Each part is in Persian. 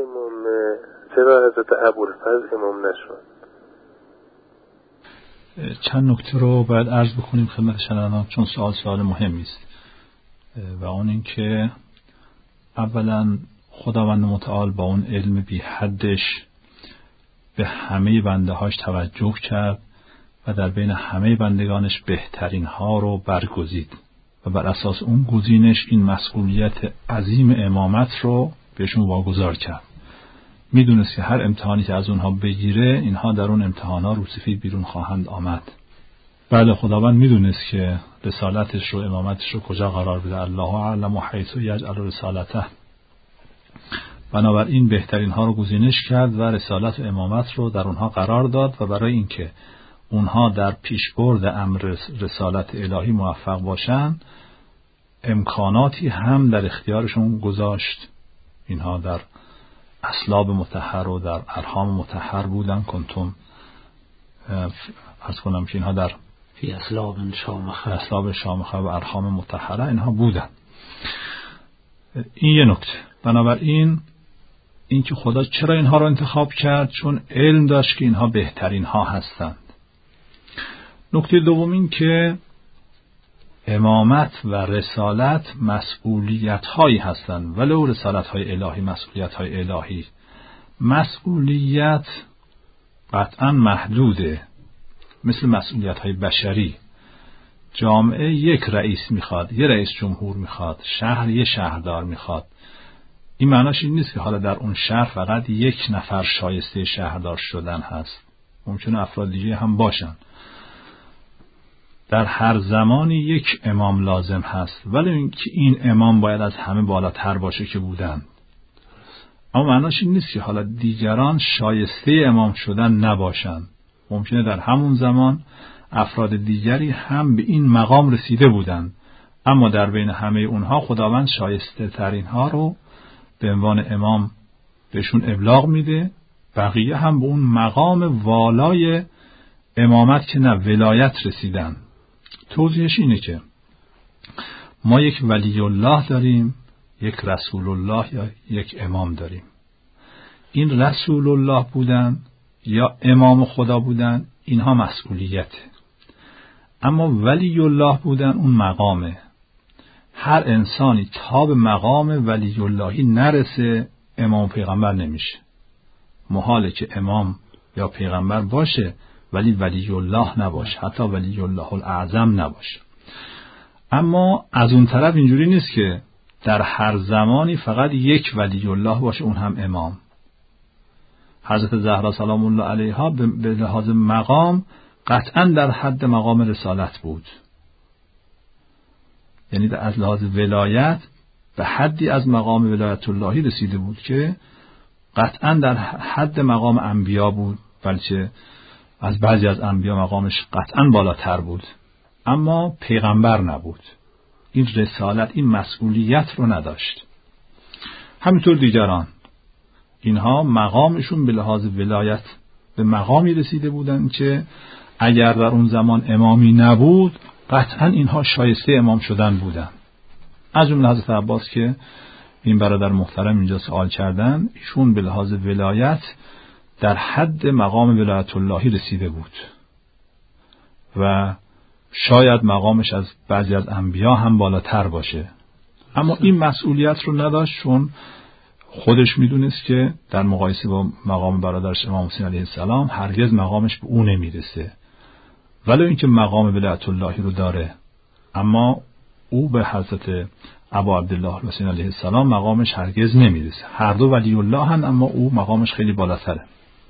چرا حضرت ابوالفضل امام نشد؟ چند نکته رو باید عرض بکنیم خدمت شنوندگان چون سوال مهمی است و اون این که اولا خداوند متعال با اون علم بی حدش به همه بنده هاش توجه کرد و در بین همه بندگانش بهترین ها رو برگزید و بر اساس اون گزینش این مسئولیت عظیم امامت رو بهشون واگذار کرد. میدونست که هر امتحانی که از اونها بگیره اینها در اون امتحانا روسفید بیرون خواهند آمد. بعد خداوند میدونست که رسالتش رو امامتش رو کجا قرار بده. الله اعلم حیث یجعل رسالته. بنابراین بهترین ها رو گزینش کرد و رسالت و امامت رو در اونها قرار داد و برای اینکه اونها در پیشبرد امر رسالت الهی موفق باشن امکاناتی هم در اختیارشون گذاشت. اینها در اصلاب مطهر و در ارحام مطهر بودن. کنتم عرض کنم که اینها در فی اصلاب شامخه و ارحام مطهره اینها بودن. این یه نکته. بنابراین این که خدا چرا اینها رو انتخاب کرد؟ چون علم داشت که اینها بهترین ها هستند. نکته دوم این که امامت و رسالت مسئولیت هایی هستند ولو رسالت های الهی مسئولیت های الهی. مسئولیت قطعا محدوده مثل مسئولیت های بشری. جامعه یک رئیس میخواد، یه رئیس جمهور میخواد، شهر یه شهردار میخواد. این معناش این نیست که حالا در اون شهر فقط یک نفر شایسته شهردار شدن هست. ممکنه افراد دیگه هم باشن. در هر زمانی یک امام لازم هست ولی اینکه این امام باید از همه بالاتر باشه که بودن. اما معناش این نیست که حالا دیگران شایسته امام شدن نباشن. ممکنه در همون زمان افراد دیگری هم به این مقام رسیده بودن اما در بین همه اونها خداوند شایسته ترین ها رو به عنوان امام بهشون ابلاغ میده. بقیه هم به اون مقام والای امامت که نه ولایت رسیدن. توضیحش اینه که ما یک ولی الله داریم، یک رسول الله یا یک امام داریم. این رسول الله بودن یا امام خدا بودن اینها مسئولیته، اما ولی الله بودن اون مقامه. هر انسانی تا به مقام ولی اللهی نرسه امام پیغمبر نمیشه. محاله که امام یا پیغمبر باشه ولی الله نباشه، حتی ولی الله الاعظم نباشه. اما از اون طرف اینجوری نیست که در هر زمانی فقط یک ولی الله باشه اون هم امام. حضرت زهرا سلام الله علیها به لحاظ مقام قطعا در حد مقام رسالت بود، یعنی از لحاظ ولایت به حدی از مقام ولایت اللهی رسیده بود که قطعا در حد مقام انبیا بود، بلکه از بعضی از انبیا مقامش قطعا بالاتر بود، اما پیغمبر نبود. این رسالت، این مسئولیت رو نداشت. همینطور دیگران اینها مقامشون به لحاظ ولایت به مقامی رسیده بودن که اگر در اون زمان امامی نبود قطعا اینها شایسته امام شدن بودن. از جمله حضرت عباس که این برادر محترم اینجا سوال کردن، ایشون به لحاظ ولایت در حد مقام ولایت اللهی رسیده بود و شاید مقامش از بعضی از انبیا هم بالاتر باشه، اما این مسئولیت رو نداشت چون خودش میدونست که در مقایسه با مقام برادرش امام حسین علیه السلام هرگز مقامش به اون نمیرسه. ولی اینکه مقام ولایت اللهی رو داره اما او به حضرت ابا عبدالله حسین علیه السلام مقامش هرگز نمیرسه. هر دو ولی الله هن اما او مقامش خیلی بالاتره.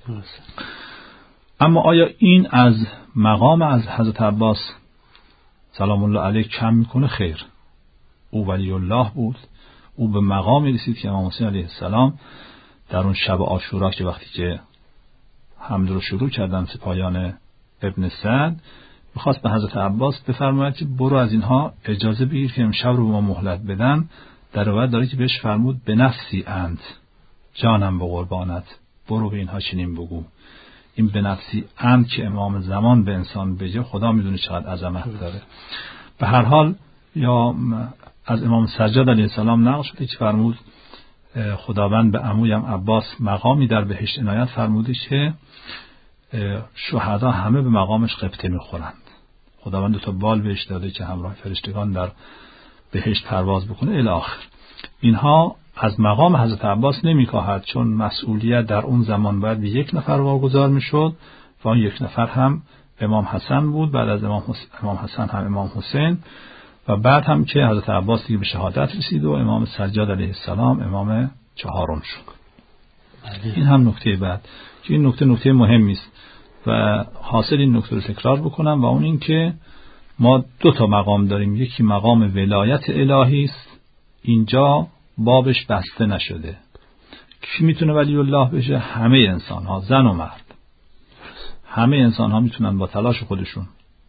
اما آیا این از مقام از حضرت عباس سلام الله علیه کم میکنه؟ خیر. او ولی الله بود، او به مقامی رسید که امام حسین علیه السلام در اون شب عاشورا که وقتی که حمله رو شروع کردن سپاهیان ابن سعد، میخواست به حضرت عباس بفرماید که برو از اینها اجازه بگیر که امشب رو به ما مهلت بدن. در روایت داره که بهش فرمود به نفسی انت، جانم به قربانت، برو به اینها چنین بگو. این به نفسی انت که امام زمان به انسان بگه خدا میدونه چقدر عظمت داره. به هر حال یا از امام سجاد علیه السلام نقل شده که فرمود خداوند به عمویم عباس مقامی در بهشت عنایت فرموده که شهدا همه به مقامش غبطه میخورند. خداوند 2 بال بهش داده که همراه فرشتگان در بهشت پرواز بکنه الی آخر. اینها از مقام حضرت عباس نمیکاهد، چون مسئولیت در اون زمان باید به 1 نفر واگذار میشد و اون 1 نفر هم امام حسن بود، بعد از امام حسن هم امام حسین و بعد هم که حضرت عباس دیگه به شهادت رسید و امام سجاد علیه السلام امام 4 شد. این هم نکته بعد که این نکته مهمی است و حاصل این نکته رو تکرار بکنم و اون این که ما 2 مقام داریم. یکی مقام ولایت الهی است، اینجا بابش بسته نشده. کی میتونه ولی الله بشه؟ همه انسان ها، زن و مرد. همه انسان ها میتونن با تلاش خودشون،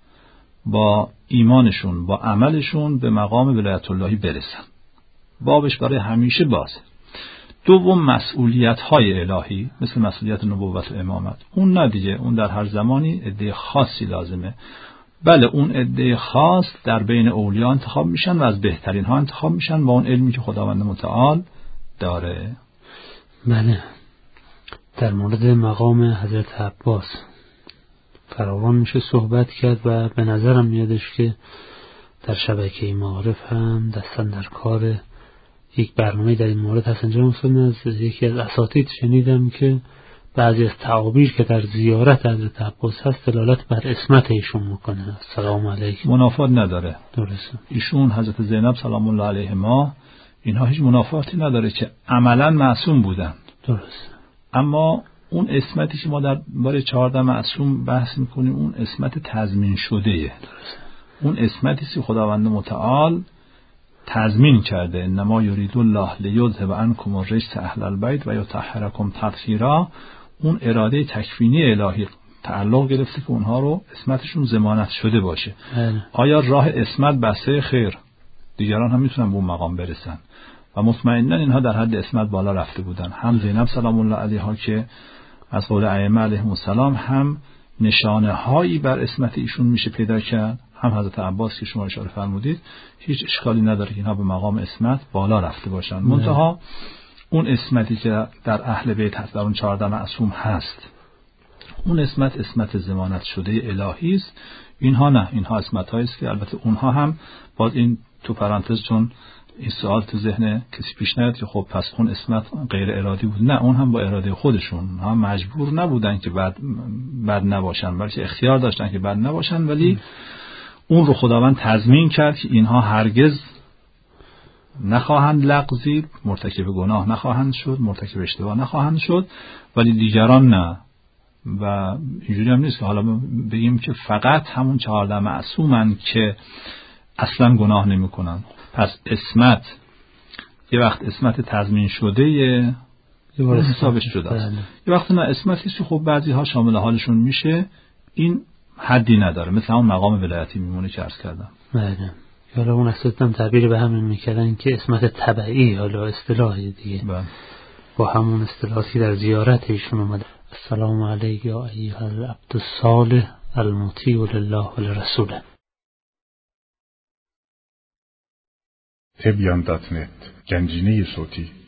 با ایمانشون، با عملشون به مقام ولایت اللهی برسن. بابش برای همیشه بازه. 2 مسئولیت های الهی مثل مسئولیت نبوت و امامت، اون نه دیگه، اون در هر زمانی عده خاصی لازمه. بله اون عده خاص در بین اولیاء انتخاب میشن و از بهترین ها انتخاب میشن با اون علمی که خداوند متعال داره. بله. در مورد مقام حضرت عباس فراوان میشه صحبت کرد و به نظرم میادش که در شبکه معارف هم دستن در کار یک برنامه در این مورد هستن. جانم از یکی از اساتید شنیدم که بعضی از تعابیر که در زیارت حضرت عباس هست دلالت بر عصمت ایشون میکنه. سلام علیکم. منافات نداره. درسته. ایشون حضرت زینب سلام الله علیهما اینها هیچ منافاتی نداره که عملا معصوم بودن. درسته. اما اون عصمتی که ما در باره 14 معصوم بحث میکنیم اون عصمت تضمین شده. درسته. اون عصمتی که خداوند متعال تضمین کرده. انما یرید الله لیذهب عنکم الرجس اهل البیت و یطهرکم تطهیرا. اون اراده تکوینی الهی تعلق گرفته که اونها رو عصمتشون ضمانت شده باشه. آیا راه عصمت بسته؟ خیر، دیگران هم میتونن به اون مقام برسن و مطمئنا اینها در حد عصمت بالا رفته بودن. هم زینب سلام الله علیها که از قول ائمه علیهم السلام هم نشانه هایی بر عصمت ایشون میشه پیدا کرد، هم حضرت عباس که شما اشاره فرمودید. هیچ اشکالی نداره که اینها به مقام عصمت بالا رفته باشن. منتها اون عصمتی که در اهل بیت هست، در اون 14 معصوم هست، اون عصمت ضمانت شده الهی است. اینها نه، اینها عصمت‌هایی است که البته اونها هم باز این تو پرانتز، چون این سوال تو ذهن کسی پیش نیاد که خب پس اون عصمت غیر ارادی بود. نه، اون هم با اراده خودشون، هم مجبور نبودن که بد نباشن، بلکه اختیار داشتن که بد نباشن، ولی اون رو خداوند تضمین کرد که اینها هرگز نخواهند لغزید، مرتکب گناه نخواهند شد، مرتکب اشتباه نخواهند شد، ولی دیگران نه. و اینجوری هم نیست که حالا بگیم که فقط همون 14 معصومن که اصلا گناه نمی کنن. پس عصمت یه وقت عصمت تضمین شده یه حسابش جدا است، یه وقت نه عصمتی که خب بعضی ها شامل حالشون میشه، این حدی نداره، مثل همون مقام ولایتی میمونه که عرض کردم. بله. حالا اون اساساً تعبیر به همین میکردن که عصمت تبعی، حالا اصطلاحی دیگه با همون اصطلاحی در زیارت ایشون اومده. السلام علیک یا ایها العبد الصالح المطیع لله و لرسوله. تبیان.net گنجینه صوتی